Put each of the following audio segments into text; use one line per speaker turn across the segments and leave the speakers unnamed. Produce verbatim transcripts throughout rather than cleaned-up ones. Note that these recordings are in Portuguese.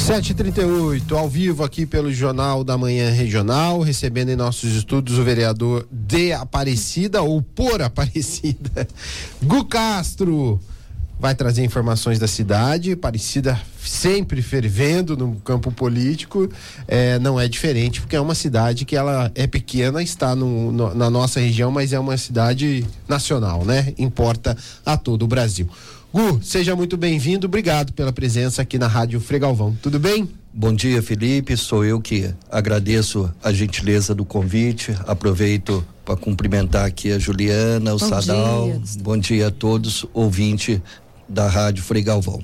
sete e trinta e oito, ao vivo aqui pelo Jornal da Manhã Regional, recebendo em nossos estúdios o vereador de Aparecida, ou por Aparecida, Gu Castro. Vai trazer informações da cidade. Aparecida sempre fervendo no campo político, é, não é diferente, porque é uma cidade que ela é pequena, está no, no, na nossa região, mas é uma cidade nacional, né? Importa a todo o Brasil. Gu, seja muito bem-vindo, obrigado pela presença aqui na Rádio Fregalvão, tudo bem?
Bom dia, Felipe, sou eu que agradeço a gentileza do convite, aproveito para cumprimentar aqui a Juliana, o Bom Sadal, dia. Bom dia a todos, ouvinte da Rádio Fregalvão.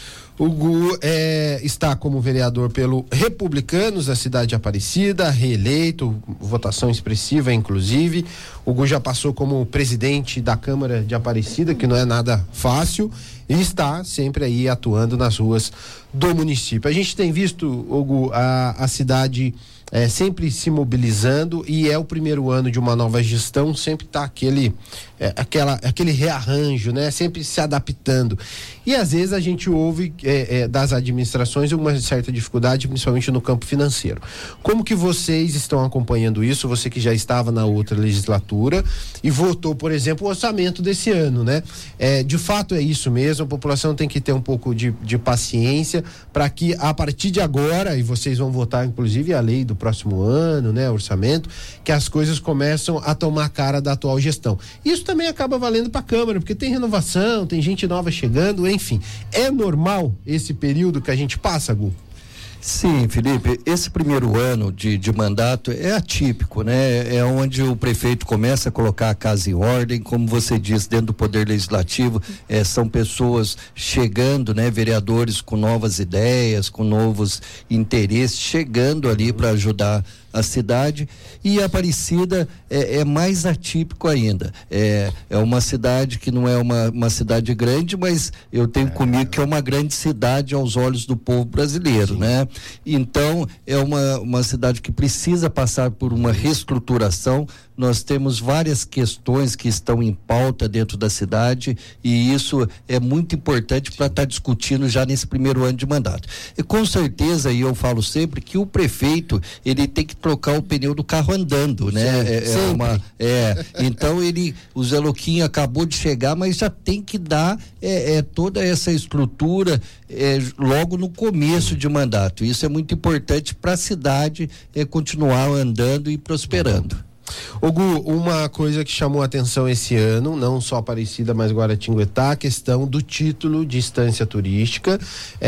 O Gu é, está como vereador pelo Republicanos da cidade de Aparecida, reeleito, votação expressiva inclusive. O Gu já passou como presidente da Câmara de Aparecida, que não é nada fácil, e está sempre aí atuando nas ruas do município. A gente tem visto, Gu, a, a cidade é, sempre se mobilizando, e é o primeiro ano de uma nova gestão, sempre está aquele, é, aquela, aquele rearranjo, né? Sempre se adaptando. E às vezes a gente ouve é, é, das administrações uma certa dificuldade, principalmente no campo financeiro. Como que vocês estão acompanhando isso? Você que já estava na outra legislatura e votou, por exemplo, o orçamento desse ano, né? É, de fato é isso mesmo, a população tem que ter um pouco de, de paciência para que a partir de agora, e vocês vão votar inclusive a lei do próximo ano, né? Orçamento, que as coisas começam a tomar cara da atual gestão. Isso também acaba valendo para a Câmara, porque tem renovação, tem gente nova chegando, enfim. É normal esse período que a gente passa, Gu?
Sim, Felipe, esse primeiro ano de, de mandato é atípico, né? É onde o prefeito começa a colocar a casa em ordem, como você disse, dentro do Poder Legislativo, é, são pessoas chegando, né? Vereadores com novas ideias, com novos interesses, chegando ali para ajudar a cidade, e a Aparecida é, é mais atípico ainda. É, é uma cidade que não é uma, uma cidade grande, mas eu tenho é. comigo que é uma grande cidade aos olhos do povo brasileiro, Sim. né? Então, é uma, uma cidade que precisa passar por uma reestruturação. Nós temos várias questões que estão em pauta dentro da cidade, e isso é muito importante para estar tá discutindo já nesse primeiro ano de mandato. E com certeza, e eu falo sempre, que o prefeito, ele tem que trocar o pneu do carro andando, né? É, é uma, é, então ele, o Zé Loquinho acabou de chegar, mas já tem que dar é, é, toda essa estrutura é, logo no começo de mandato. Isso é muito importante para a cidade é, continuar andando e prosperando.
Ô Gu, uma coisa que chamou a atenção esse ano, não só Aparecida, mas Guaratinguetá, a questão do título de instância turística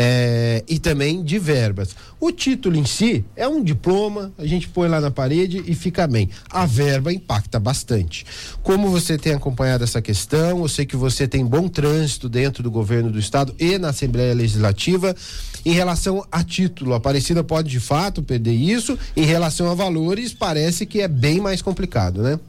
é, e também de verbas. O título em si é um diploma, a gente põe lá na parede e fica bem. A verba impacta bastante. Como você tem acompanhado essa questão? Eu sei que você tem bom trânsito dentro do governo do estado e na Assembleia Legislativa. Em relação a título, a Aparecida pode de fato perder isso. Em relação a valores, parece que é bem mais complicado, né?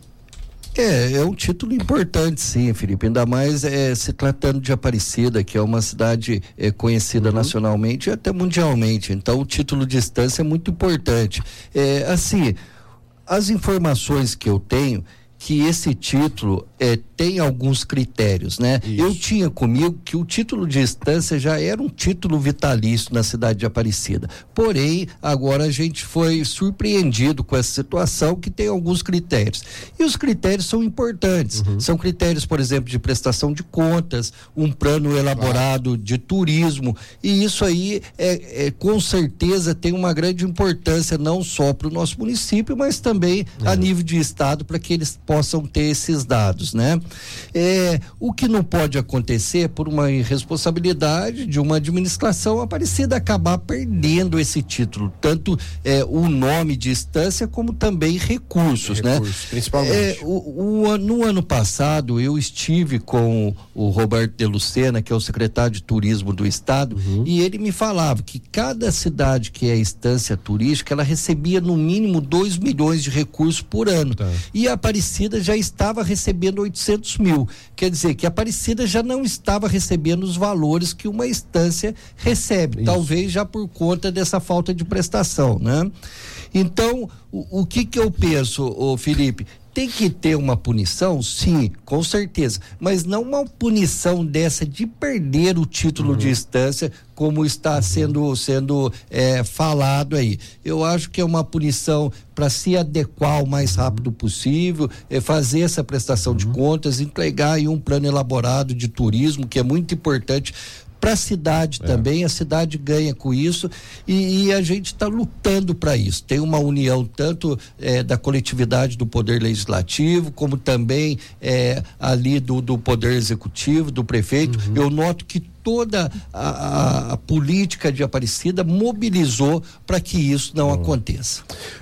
É, é um título importante, sim, Felipe, ainda mais é, se tratando de Aparecida, que é uma cidade é, conhecida uhum. nacionalmente e até mundialmente. Então, o título de instância é muito importante. É, assim, as informações que eu tenho, que esse título é, tem alguns critérios, né? Isso. Eu tinha comigo que o título de instância já era um título vitalício na cidade de Aparecida. Porém, agora a gente foi surpreendido com essa situação que tem alguns critérios. E os critérios são importantes. Uhum. São critérios, por exemplo, de prestação de contas, um plano elaborado claro. de turismo. E isso aí, é, é, com certeza, tem uma grande importância, não só para o nosso município, mas também uhum. a nível de estado, para que eles possam ter esses dados, né? É, o que não pode acontecer por uma irresponsabilidade de uma administração Aparecida acabar perdendo esse título, tanto é, o nome de instância como também recursos, recursos né?
Principalmente.
É, o, o, no ano passado eu estive com o Roberto de Lucena, que é o secretário de turismo do estado, uhum. e ele me falava que cada cidade que é instância turística, ela recebia no mínimo dois milhões de recursos por ano. Tá. E a Aparecida já estava recebendo oitocentos mil. Quer dizer que a Aparecida já não estava recebendo os valores que uma instância recebe, Isso. talvez já por conta dessa falta de prestação, né? Então, o, o que que eu penso, ô Felipe? tem que ter uma punição, sim, com certeza, mas não uma punição dessa de perder o título uhum. de instância, como está uhum. sendo, sendo é, falado aí. Eu acho que é uma punição para se adequar o mais uhum. rápido possível, é, fazer essa prestação uhum. de contas, entregar aí um plano elaborado de turismo, que é muito importante para a cidade é. também. A cidade ganha com isso e, e a gente está lutando para isso. Tem uma união tanto é, da coletividade do Poder Legislativo, como também é, ali do, do Poder Executivo, do prefeito. Uhum. Eu noto que toda a, a, a política de Aparecida mobilizou para que isso não hum. aconteça.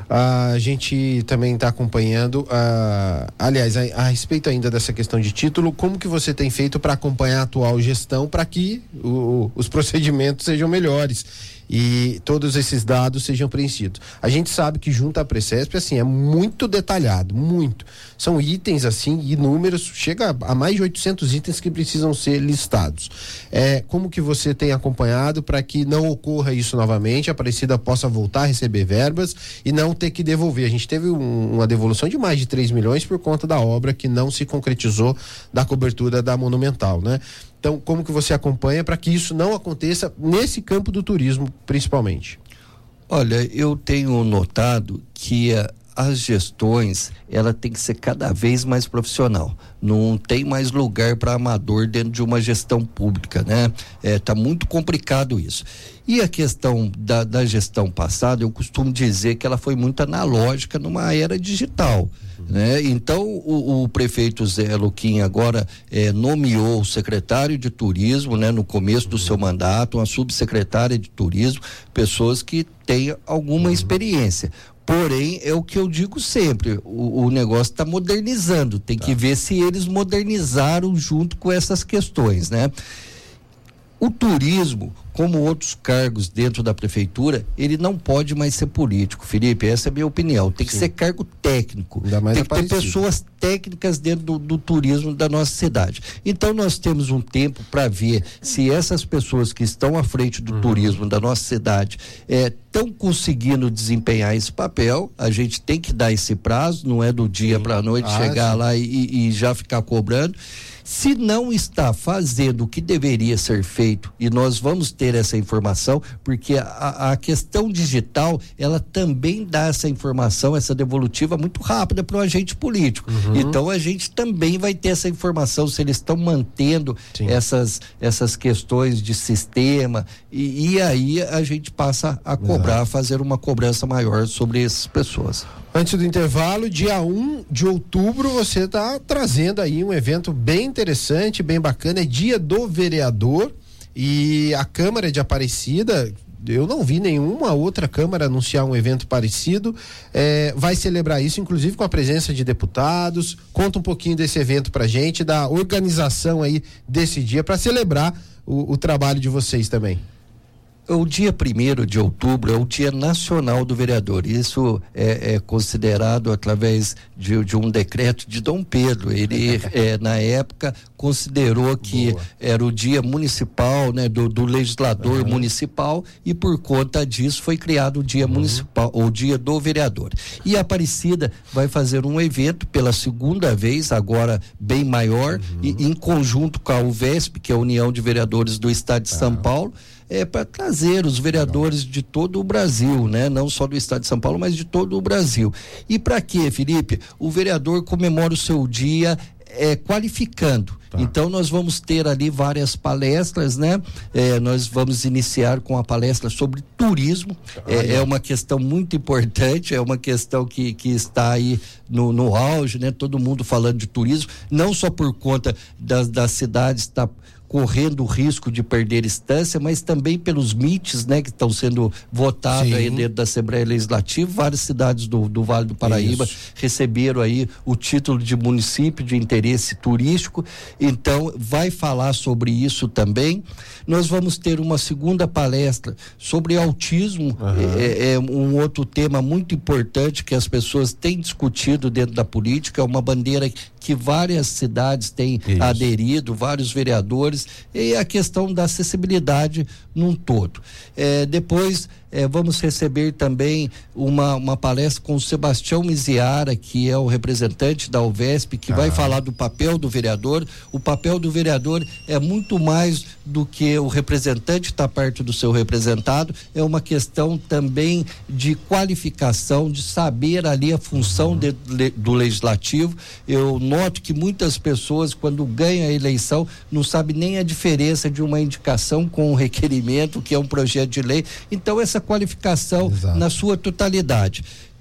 A gente também está acompanhando, uh, aliás, a, a respeito ainda dessa questão de título, como que você tem feito para acompanhar a atual gestão para que o, os procedimentos sejam melhores e todos esses dados sejam preenchidos? A gente sabe que junto à Precesp, assim, é muito detalhado, muito. São itens, assim, e números, chega a mais de oitocentos itens que precisam ser listados. É, como que você tem acompanhado para que não ocorra isso novamente, a Aparecida possa voltar a receber verbas e não ter que devolver? A gente teve um, uma devolução de mais de três milhões por conta da obra que não se concretizou da cobertura da Monumental, né? Então, como que você acompanha para que isso não aconteça nesse campo do turismo, principalmente?
Olha, eu tenho notado que a, as gestões, ela tem que ser cada vez mais profissional. Não tem mais lugar para amador dentro de uma gestão pública, né? É, tá muito complicado isso. E a questão da, da gestão passada, eu costumo dizer que ela foi muito analógica numa era digital, uhum. né? Então, o, o prefeito Zé Luquim agora é, nomeou o secretário de turismo, né? No começo do uhum. seu mandato, uma subsecretária de turismo, pessoas que têm alguma uhum. experiência. Porém, é o que eu digo sempre, o, o negócio está modernizando, tem tá. que ver se eles modernizaram junto com essas questões, né? O turismo, como outros cargos dentro da prefeitura, ele não pode mais ser político, Felipe, essa é a minha opinião, tem Sim. que ser cargo técnico, tem que ter pessoas técnicas dentro do, do turismo da nossa cidade. Então nós temos um tempo para ver se essas pessoas que estão à frente do uhum. turismo da nossa cidade estão é, conseguindo desempenhar esse papel. A gente tem que dar esse prazo, não é do dia para a noite ah, chegar sim. lá e, e já ficar cobrando. Se não está fazendo o que deveria ser feito, e nós vamos ter essa informação, porque a, a questão digital, ela também dá essa informação, essa devolutiva muito rápida para o agente político. Uhum. Então a gente também vai ter essa informação, se eles estão mantendo essas, essas questões de sistema, e, e aí a gente passa a cobrar, uhum. fazer uma cobrança maior sobre essas pessoas.
Antes do intervalo, dia um de outubro, você está trazendo aí um evento bem interessante, bem bacana, é Dia do Vereador, e a Câmara de Aparecida, eu não vi nenhuma outra Câmara anunciar um evento parecido, é, vai celebrar isso, inclusive com a presença de deputados. Conta um pouquinho desse evento pra gente, da organização aí desse dia, para celebrar o, o trabalho de vocês também.
O dia primeiro de outubro é o Dia Nacional do Vereador. Isso é, é considerado através de, de um decreto de Dom Pedro. Ele, é, na época, considerou que Boa. era o dia municipal, né, do, do legislador uhum. municipal, e por conta disso foi criado o Dia uhum. Municipal, o Dia do Vereador. E a Aparecida vai fazer um evento pela segunda vez, agora bem maior, uhum. e, em conjunto com a U V E S P, que é a União de Vereadores do Estado de ah. São Paulo, é para trazer os vereadores de todo o Brasil, né? Não só do estado de São Paulo, mas de todo o Brasil. E para quê, Felipe? O vereador comemora o seu dia é, qualificando. Tá. Então nós vamos ter ali várias palestras, né? É, nós vamos iniciar com a palestra sobre turismo. Ah, é, é uma questão muito importante, é uma questão que, que está aí no, no auge, né? Todo mundo falando de turismo, não só por conta das, das cidades estar correndo o risco de perder instância, mas também pelos mites, né, que estão sendo votados aí dentro da Assembleia Legislativa. Várias cidades do, do Vale do Paraíba Isso. receberam aí o título de município de interesse turístico, então vai falar sobre isso também. Nós vamos ter uma segunda palestra sobre autismo, uhum. é, é um outro tema muito importante que as pessoas têm discutido dentro da política, é uma bandeira que várias cidades têm Isso. aderido, vários vereadores, mulheres e a questão da acessibilidade num todo. É, depois é, vamos receber também uma, uma palestra com o Sebastião Miziara, que é o representante da UVESP, que ah. vai falar do papel do vereador. O papel do vereador é muito mais do que o representante estar perto do seu representado, é uma questão também de qualificação, de saber ali a função uhum. de, de, do legislativo. Eu noto que muitas pessoas, quando ganham a eleição, não sabem nem a diferença de uma indicação com um requerimento, que é um projeto de lei. Então, essa qualificação Exato. Na sua totalidade.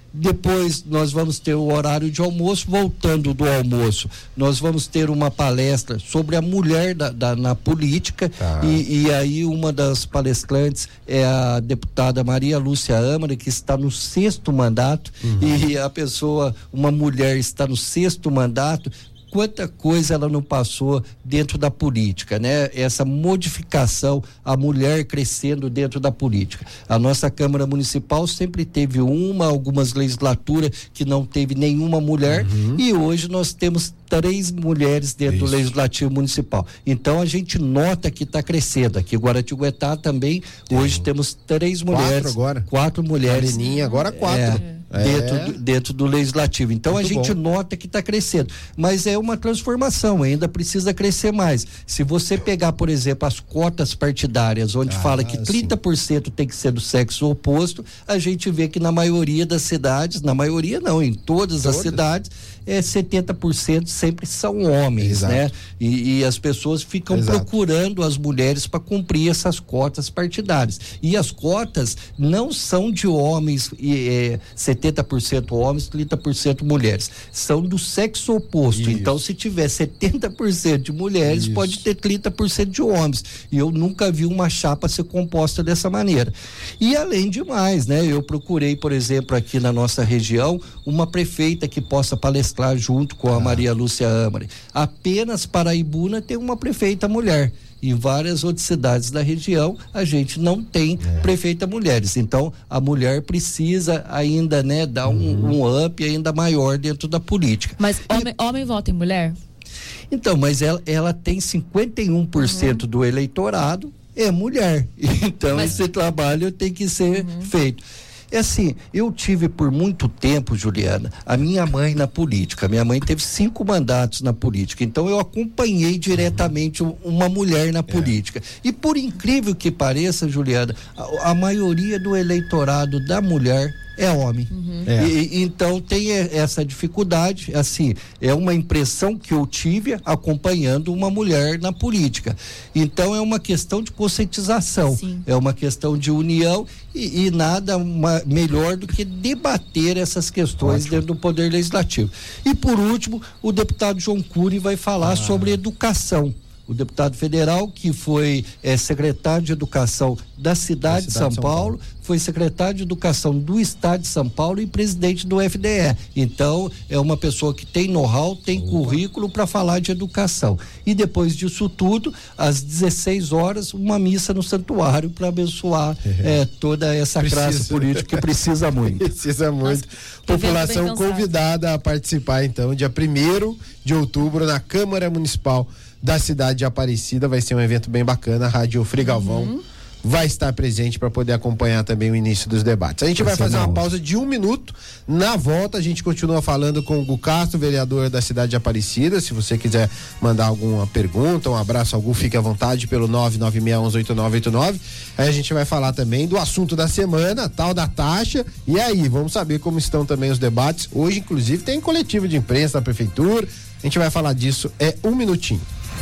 Depois nós vamos ter o horário de almoço. Voltando do almoço, nós vamos ter uma palestra sobre a mulher da, da, na política tá. e, e aí uma das palestrantes é a deputada Maria Lúcia Amari, que está no sexto mandato uhum. e a pessoa, uma mulher está no sexto mandato, quanta coisa ela não passou dentro da política, né? Essa modificação, a mulher crescendo dentro da política. A nossa Câmara Municipal sempre teve uma, algumas legislaturas que não teve nenhuma mulher uhum. e hoje nós temos três mulheres dentro Isso. do Legislativo Municipal. Então a gente nota que está crescendo. Aqui em Guaratinguetá também, Tem. hoje temos três mulheres. Quatro agora? Quatro mulheres.
Leninha, agora quatro.
É. Dentro, é. do, dentro do legislativo. Então Muito a gente bom. nota que está crescendo, mas é uma transformação, ainda precisa crescer mais. Se você pegar, por exemplo, as cotas partidárias, onde ah, fala que trinta por cento sim. tem que ser do sexo oposto, a gente vê que na maioria das cidades, na maioria não, em todas, todas. as cidades, é setenta por cento sempre são homens, Exato. né? E, e as pessoas ficam Exato. procurando as mulheres para cumprir essas cotas partidárias. E as cotas não são de homens, é, setenta por cento homens, trinta por cento mulheres. São do sexo oposto. Isso. Então, se tiver setenta por cento de mulheres, Isso. pode ter trinta por cento de homens. E eu nunca vi uma chapa ser composta dessa maneira. E além de mais, né? Eu procurei, por exemplo, aqui na nossa região, uma prefeita que possa palestrar junto com a ah. Maria Lúcia Amari. Apenas Paraibuna tem uma prefeita mulher. Em várias outras cidades da região, a gente não tem é. prefeita mulheres. Então, a mulher precisa ainda, né, dar um, uhum. um up ainda maior dentro da política.
Mas homem, e... homem vota em mulher?
Então, mas ela, ela tem cinquenta e um por cento uhum. do eleitorado é mulher. Então, mas... esse trabalho tem que ser uhum. feito. É assim, eu tive por muito tempo, Juliana, a minha mãe na política. Minha mãe teve cinco mandatos na política, então eu acompanhei diretamente uma mulher na política. É. E por incrível que pareça, Juliana, a, a maioria do eleitorado da mulher é homem. Uhum. É. E, então tem essa dificuldade, assim, é uma impressão que eu tive acompanhando uma mulher na política. Então é uma questão de conscientização, Sim. é uma questão de união e, e nada uma, melhor do que debater essas questões Ótimo. dentro do Poder Legislativo. E por último, o deputado João Cury vai falar ah. sobre educação. O deputado federal, que foi é, secretário de Educação da cidade, da cidade de São, São Paulo, Paulo, foi secretário de Educação do estado de São Paulo e presidente do F D E. Então, é uma pessoa que tem know-how, tem Opa. currículo para falar de educação. E depois disso tudo, às dezesseis horas, uma missa no santuário para abençoar é. É, toda essa precisa. classe política que precisa muito.
Precisa muito. Nossa, população convidada a participar, então, dia primeiro de outubro, na Câmara Municipal da cidade de Aparecida. Vai ser um evento bem bacana. A Rádio Frei Galvão uhum. vai estar presente para poder acompanhar também o início dos debates. A gente vai, vai fazer uma pausa de um minuto. Na volta a gente continua falando com o Gu Castro, vereador da cidade de Aparecida. Se você quiser mandar alguma pergunta, um abraço ao Gu, fique à vontade pelo nove nove seis um oito nove oito nove. Aí a gente vai falar também do assunto da semana, tal da taxa. E aí, vamos saber como estão também os debates. Hoje, inclusive, tem coletivo de imprensa da prefeitura. A gente vai falar disso, é um minutinho.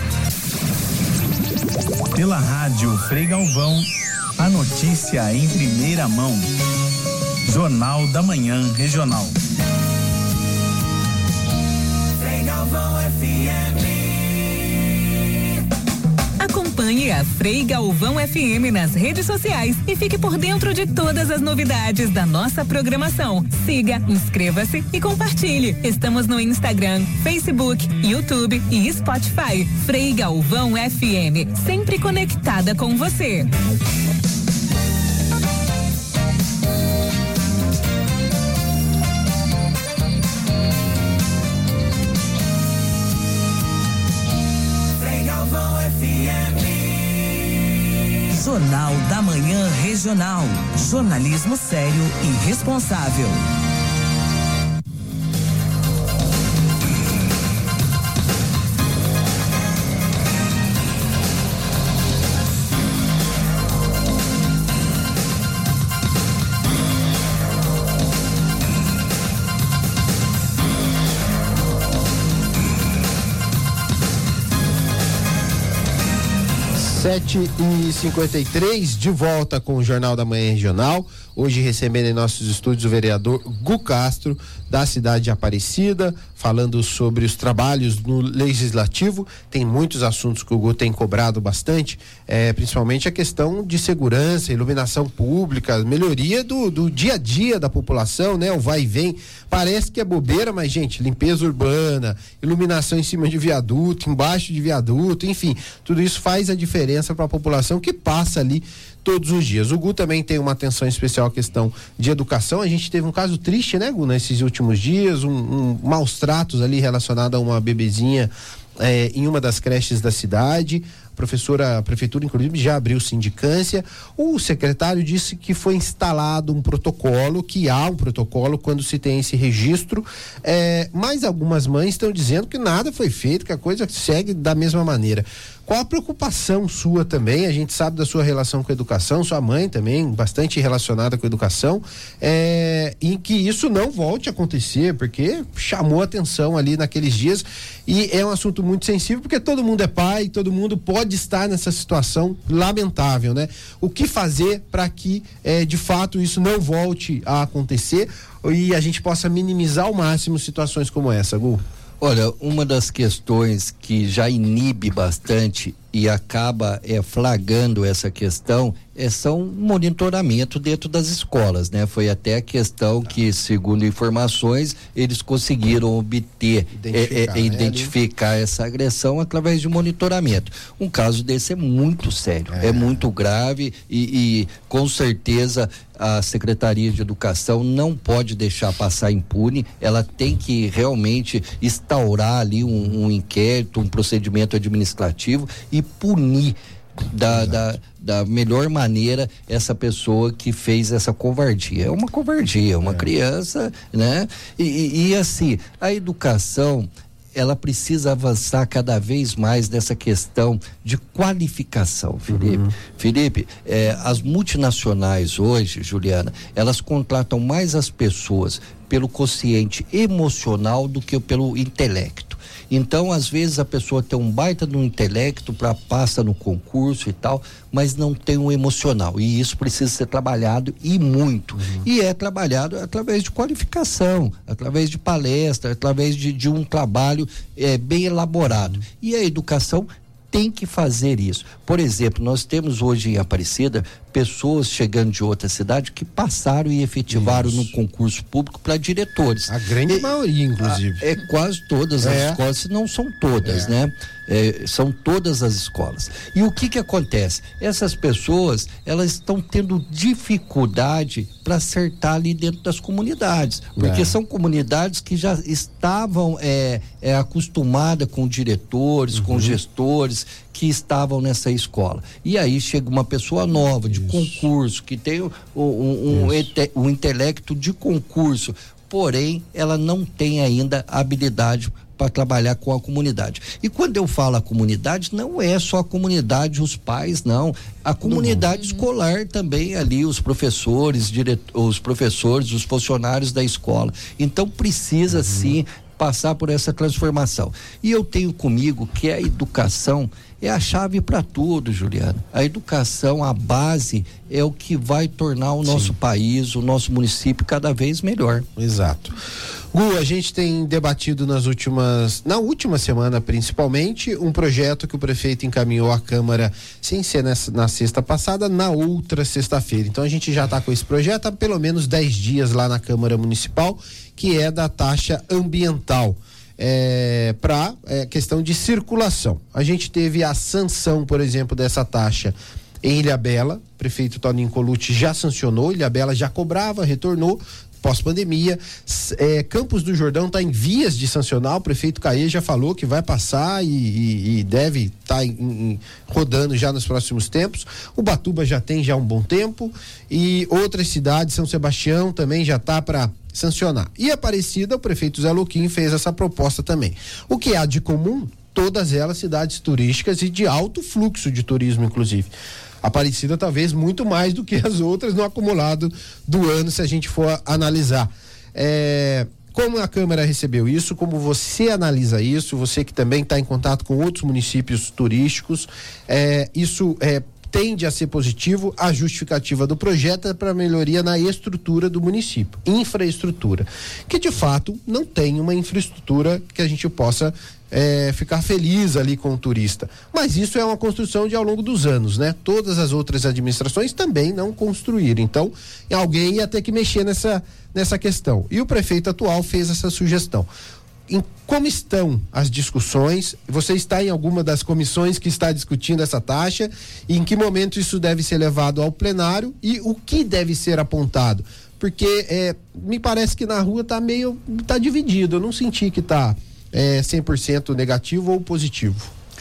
Pela Rádio Frei Galvão, a notícia em primeira mão. Jornal da Manhã Regional. Frei Galvão F M. Acompanhe a Frei Galvão F M nas redes sociais e fique por dentro de todas as novidades da nossa programação. Siga, inscreva-se e compartilhe. Estamos no Instagram, Facebook, YouTube e Spotify. Frei Galvão F M, sempre conectada com você. Frei Galvão F M.
da Manhã Regional. Jornalismo sério e responsável.
sete e cinquenta e três, de volta com o Jornal da Manhã Regional. Hoje recebendo em nossos estúdios o vereador Gu Castro, da cidade de Aparecida, falando sobre os trabalhos no Legislativo. Tem muitos assuntos que o Gu tem cobrado bastante, é, principalmente a questão de segurança, iluminação pública, melhoria do, do dia a dia da população, né? O vai e vem, parece que é bobeira, mas gente, limpeza urbana, iluminação em cima de viaduto, embaixo de viaduto, enfim, tudo isso faz a diferença para a população que passa ali todos os dias. O Gu também tem uma atenção especial à questão de educação. A gente teve um caso triste, né, Gu, nesses últimos dias, um, um maus tratos ali relacionado a uma bebezinha é, em uma das creches da cidade. A professora, a prefeitura, inclusive, já abriu sindicância. O secretário disse que foi instalado um protocolo, que há um protocolo quando se tem esse registro, é, mas algumas mães estão dizendo que nada foi feito, que a coisa segue da mesma maneira. Qual a preocupação sua também? A gente sabe da sua relação com a educação, sua mãe também, bastante relacionada com a educação, é, em que isso não volte a acontecer, porque chamou atenção ali naqueles dias, e é um assunto muito sensível, porque todo mundo é pai, todo mundo pode estar nessa situação lamentável, né? O que fazer para que, é, de fato, isso não volte a acontecer e a gente possa minimizar ao máximo situações como essa, Gu?
Olha, uma das questões que já inibe bastante e acaba é, flagrando essa questão é, são monitoramento dentro das escolas, né? Foi até a questão que, segundo informações, eles conseguiram obter, identificar, é, é, identificar né, essa agressão através de monitoramento. Um caso desse é muito sério, é, é muito grave e, e com certeza a Secretaria de Educação não pode deixar passar impune, ela tem que realmente instaurar ali um, um inquérito, um procedimento administrativo e punir da, da, da melhor maneira essa pessoa que fez essa covardia. É uma covardia, uma é. criança, né? E, e, e assim, a educação, ela precisa avançar cada vez mais nessa questão de qualificação, Felipe. Uhum. Felipe, eh, as multinacionais hoje, Juliana, elas contratam mais as pessoas pelo quociente emocional do que pelo intelecto. Então, às vezes, a pessoa tem um baita no intelecto, para passa no concurso e tal, mas não tem um emocional. E isso precisa ser trabalhado e muito. Uhum. E é trabalhado através de qualificação, através de palestra, através de, de um trabalho é, bem elaborado. Uhum. E a educação tem que fazer isso. Por exemplo, nós temos hoje em Aparecida pessoas chegando de outra cidade que passaram e efetivaram isso no concurso público para diretores.
A grande e, maioria, inclusive.
A, é quase todas é. as escolas, se não são todas, é. né? É, são todas as escolas. E o que que acontece? Essas pessoas, elas estão tendo dificuldade para acertar ali dentro das comunidades, porque é. são comunidades que já estavam é, é, acostumadas com diretores, uhum. com gestores que estavam nessa escola. E aí chega uma pessoa nova, de Isso. concurso, que tem um, um, um, ete, um intelecto de concurso, porém ela não tem ainda habilidade para trabalhar com a comunidade. E quando eu falo a comunidade, não é só a comunidade, os pais, não. A comunidade uhum. escolar também ali, os professores, direto, os professores, os funcionários da escola. Então precisa uhum. sim passar por essa transformação. E eu tenho comigo que a educação é a chave para tudo, Juliana. A educação, a base, é o que vai tornar o nosso Sim. país, o nosso município cada vez melhor.
Exato. Gu, a gente tem debatido nas últimas, na última semana principalmente, um projeto que o prefeito encaminhou à Câmara, sem ser nessa, na sexta passada, na outra sexta-feira. Então a gente já está com esse projeto há pelo menos dez dias lá na Câmara Municipal, que é da taxa ambiental. É, para é, questão de circulação. A gente teve a sanção, por exemplo, dessa taxa em Ilhabela. O prefeito Toninho Colucci já sancionou, Ilhabela já cobrava, retornou, pós-pandemia. É, Campos do Jordão está em vias de sancionar, o prefeito Caê já falou que vai passar e, e, e deve estar tá rodando já nos próximos tempos. Ubatuba já tem já um bom tempo e outras cidades, São Sebastião também já está para sancionar. E Aparecida, o prefeito Zé Luquim fez essa proposta também. O que há de comum? Todas elas cidades turísticas e de alto fluxo de turismo, inclusive. Aparecida talvez muito mais do que as outras no acumulado do ano, se a gente for analisar. É, como a Câmara recebeu isso, como você analisa isso, você que também está em contato com outros municípios turísticos, é, isso é tende a ser positivo. A justificativa do projeto é para melhoria na estrutura do município, infraestrutura, que de fato não tem uma infraestrutura que a gente possa é, ficar feliz ali com o turista, mas isso é uma construção de ao longo dos anos, né? Todas as outras administrações também não construíram, então alguém ia ter que mexer nessa, nessa questão, e o prefeito atual fez essa sugestão. Em como estão as discussões? Você está em alguma das comissões que está discutindo essa taxa? E em que momento isso deve ser levado ao plenário? E o que deve ser apontado? Porque é, me parece que na rua está meio, está dividido. Eu não senti que está é, cem por cento negativo ou positivo.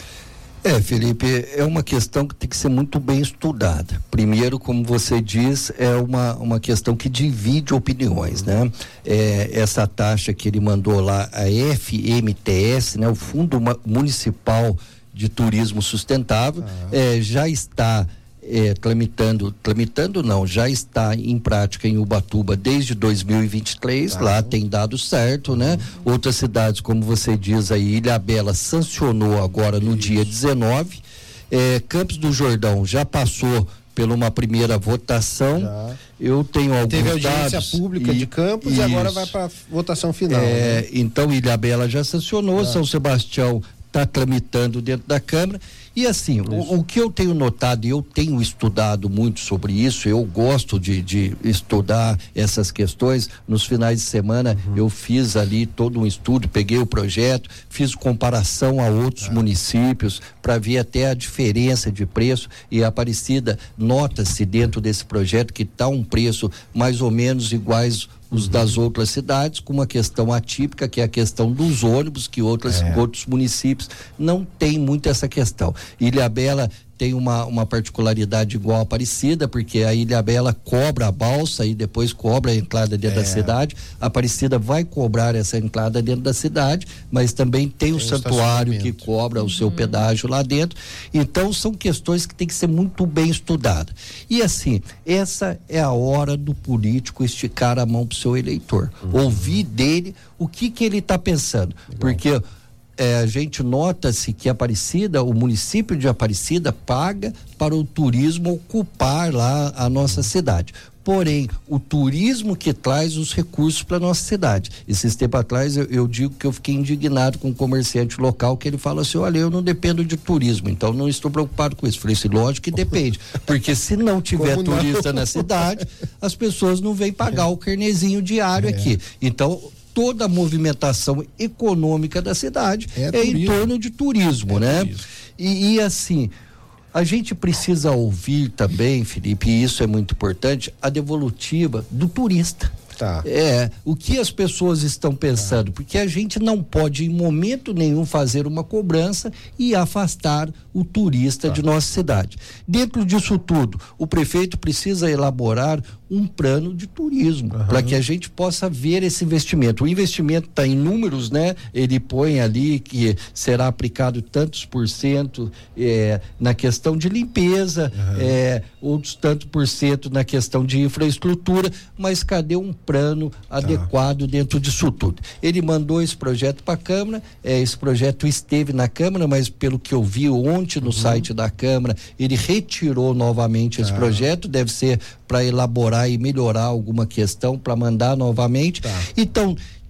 É, Felipe, é uma questão que tem que ser muito bem estudada. Primeiro, como você diz, é uma, uma questão que divide opiniões, né? É, essa taxa que ele mandou lá, a F M T S, né? O Fundo Municipal de Turismo Sustentável, ah. é, já está é, tramitando, tramitando não, já está em prática em Ubatuba desde dois mil e vinte e três, ah. lá tem dado certo, né? Uhum. Outras cidades, como você diz aí, Ilhabela sancionou agora no Isso. dia dezenove, é, Campos do Jordão já passou por uma primeira votação, já. Eu tenho alguns
Teve audiência
dados,
pública e, de Campos isso. E agora vai para votação final.
É,
né?
Então Ilhabela já sancionou, ah. São Sebastião está tramitando dentro da Câmara. E assim, o, o que eu tenho notado, e eu tenho estudado muito sobre isso, eu gosto de, de estudar essas questões. Nos finais de semana uhum. eu fiz ali todo um estudo, peguei o projeto, fiz comparação a outros ah. municípios para ver até a diferença de preço, e a Aparecida nota-se dentro desse projeto que está um preço mais ou menos iguais os das outras cidades, com uma questão atípica, que é a questão dos ônibus, que outras, é. outros municípios não tem muito essa questão. Ilhabela tem uma, uma particularidade igual a Aparecida, porque a Ilhabela cobra a balsa e depois cobra a entrada dentro é. da cidade. A Aparecida vai cobrar essa entrada dentro da cidade, mas também tem, tem o santuário que cobra uhum. o seu pedágio lá dentro. Então são questões que tem que ser muito bem estudadas. E assim, essa é a hora do político esticar a mão pro seu eleitor, uhum. ouvir dele o que que ele está pensando. Legal. Porque É, a gente nota-se que Aparecida, o município de Aparecida paga para o turismo ocupar lá a nossa cidade. Porém, o turismo que traz os recursos para nossa cidade. Esses tempos atrás eu, eu digo que eu fiquei indignado com um comerciante local que ele fala assim: olha, eu não dependo de turismo, então não estou preocupado com isso. Falei assim, lógico que depende, porque se não tiver Como turista não? na cidade, as pessoas não vêm pagar é. o carnezinho diário é. aqui. Então, toda a movimentação econômica da cidade é, é em torno de turismo, é né? Turismo. E, e assim, a gente precisa ouvir também, Felipe, e isso é muito importante, a devolutiva do turista. Tá. É, o que as pessoas estão pensando, tá. porque a gente não pode em momento nenhum fazer uma cobrança e afastar o turista tá. de nossa cidade. Dentro disso tudo, o prefeito precisa elaborar um plano de turismo, uhum. para que a gente possa ver esse investimento. O investimento está em números, né? Ele põe ali que será aplicado tantos por cento é, na questão de limpeza, uhum. é, outros tanto por cento na questão de infraestrutura, mas cadê um plano tá. adequado dentro disso tudo? Ele mandou esse projeto para a Câmara, é, esse projeto esteve na Câmara, mas pelo que eu vi ontem no uhum. site da Câmara, ele retirou novamente tá. esse projeto, deve ser para elaborar e melhorar alguma questão, para mandar novamente. Tá. Então,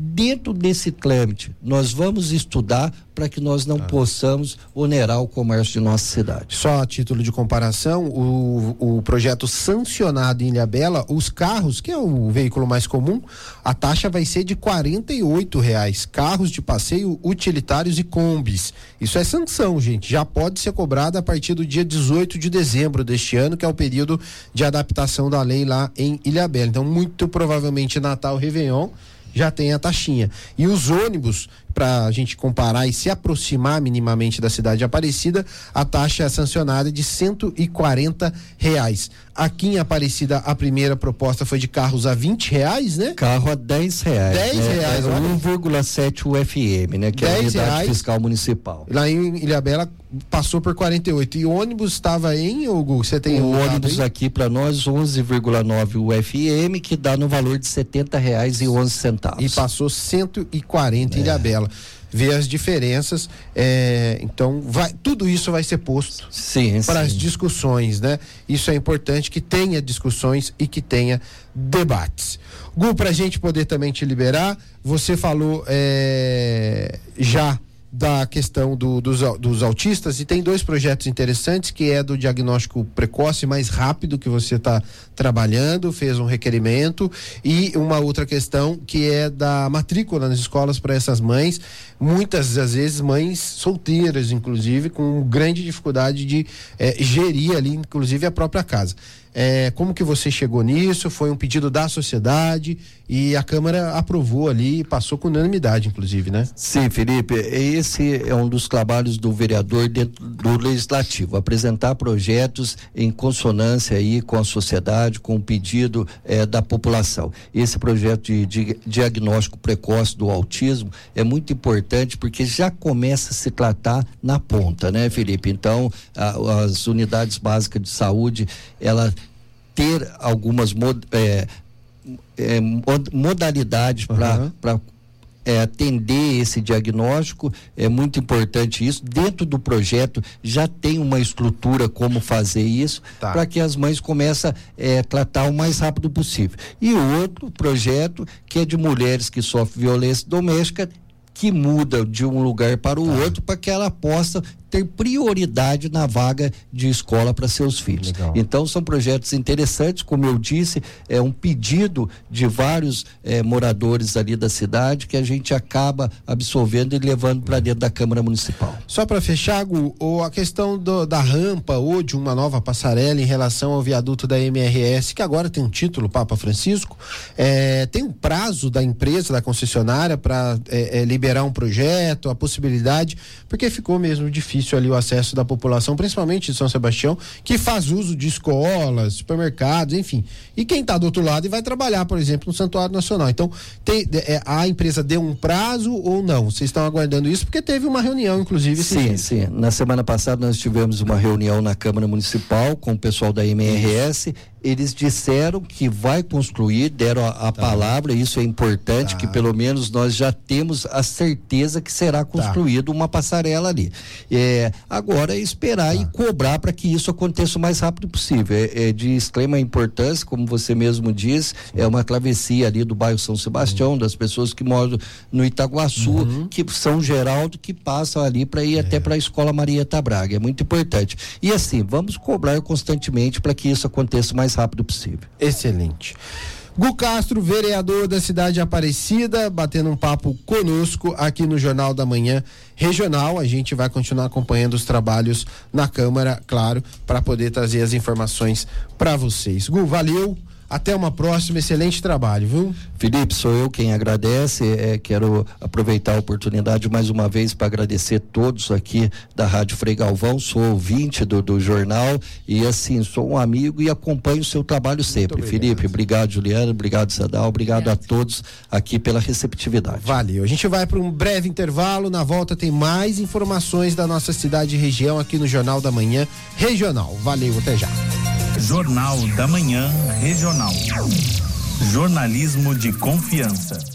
dentro desse trâmite, nós vamos estudar para que nós não ah. possamos onerar o comércio de nossa cidade.
Só a título de comparação, o, o projeto sancionado em Ilhabela, os carros, que é o veículo mais comum, a taxa vai ser de quarenta e oito reais. Carros de passeio, utilitários e combis. Isso é sanção, gente. Já pode ser cobrada a partir do dia dezoito de dezembro deste ano, que é o período de adaptação da lei lá em Ilhabela. Então, muito provavelmente Natal, Réveillon, já tem a taxinha. E os ônibus, para a gente comparar e se aproximar minimamente da cidade de Aparecida, a taxa sancionada é de cento e quarenta reais. Aqui em Aparecida, a primeira proposta foi de carros a vinte reais, né?
Carro a dez reais.
dez
né?
reais.
um vírgula sete U F M, né? Que é a unidade
reais,
fiscal municipal.
Lá em Ilhabela passou por quarenta e oito. E o ônibus estava em, Hugo? Você tem
o
um
ônibus aí? Aqui para nós, onze vírgula nove U F M, que dá no valor de setenta reais e onze centavos.
E passou cento e quarenta em
é.
Ilhabela. Ver as diferenças, é, então vai, tudo isso vai ser posto para as discussões, né? Isso é importante, que tenha discussões e que tenha debates. Gu, para a gente poder também te liberar, você falou é, já da questão do, dos, dos autistas, e tem dois projetos interessantes, que é do diagnóstico precoce mais rápido que você está trabalhando, fez um requerimento, e uma outra questão que é da matrícula nas escolas para essas mães, muitas das vezes mães solteiras, inclusive, com grande dificuldade de é, gerir ali, inclusive, a própria casa. É, como que você chegou nisso? Foi um pedido da sociedade e a Câmara aprovou ali, passou com unanimidade, inclusive, né?
Sim, Felipe, esse é um dos trabalhos do vereador dentro do Legislativo, apresentar projetos em consonância aí com a sociedade, com o pedido eh, da população. Esse projeto de, de diagnóstico precoce do autismo é muito importante, porque já começa a se tratar na ponta, né, Felipe? Então, a, as unidades básicas de saúde, ela ter algumas mod, é, é, modalidades para uhum. é, atender esse diagnóstico, é muito importante isso. Dentro do projeto já tem uma estrutura como fazer isso, tá, para que as mães comecem a é, tratar o mais rápido possível. E o outro projeto, que é de mulheres que sofrem violência doméstica, que muda de um lugar para o tá. outro, para que ela possa ter prioridade na vaga de escola para seus filhos. Legal. Então são projetos interessantes, como eu disse, é um pedido de vários eh, moradores ali da cidade, que a gente acaba absorvendo e levando para dentro da Câmara Municipal.
Só para fechar, Gu, ou a questão do, da rampa ou de uma nova passarela em relação ao viaduto da M R S, que agora tem um título, Papa Francisco, eh, tem um prazo da empresa, da concessionária, para eh, eh, liberar um projeto, a possibilidade, porque ficou mesmo difícil ali o acesso da população, principalmente de São Sebastião, que faz uso de escolas, supermercados, enfim. E quem está do outro lado e vai trabalhar, por exemplo, no Santuário Nacional. Então, tem, é, a empresa deu um prazo ou não? Vocês estão aguardando isso? Porque teve uma reunião, inclusive.
Sim, sim. Na semana passada nós tivemos uma reunião na Câmara Municipal com o pessoal da M R S. Eles disseram que vai construir, deram a, a tá. palavra, isso é importante, tá. que pelo menos nós já temos a certeza que será construída tá. uma passarela ali. É, agora é esperar tá. e cobrar para que isso aconteça o mais rápido possível. É, é de extrema importância, como você mesmo diz, Sim. é uma travessia ali do bairro São Sebastião, uhum. das pessoas que moram no Itaguaçu, uhum. que São Geraldo, que passam ali para ir é. até para a Escola Marieta Braga. É muito importante. E assim, vamos cobrar constantemente para que isso aconteça o mais rápido possível.
Excelente. Gu Castro, vereador da cidade de Aparecida, batendo um papo conosco aqui no Jornal da Manhã Regional. A gente vai continuar acompanhando os trabalhos na Câmara, claro, para poder trazer as informações para vocês. Gu, valeu. Até uma próxima, excelente trabalho, viu?
Felipe, sou eu quem agradece, é, quero aproveitar a oportunidade mais uma vez para agradecer todos aqui da Rádio Frei Galvão, sou ouvinte do, do jornal e assim, sou um amigo e acompanho o seu trabalho sempre. Obrigado. Felipe, obrigado Juliano, obrigado Sadal, obrigado, obrigado a todos aqui pela receptividade.
Valeu, a gente vai para um breve intervalo, na volta tem mais informações da nossa cidade e região aqui no Jornal da Manhã Regional. Valeu, até já.
Jornal da Manhã Regional. Jornalismo de confiança.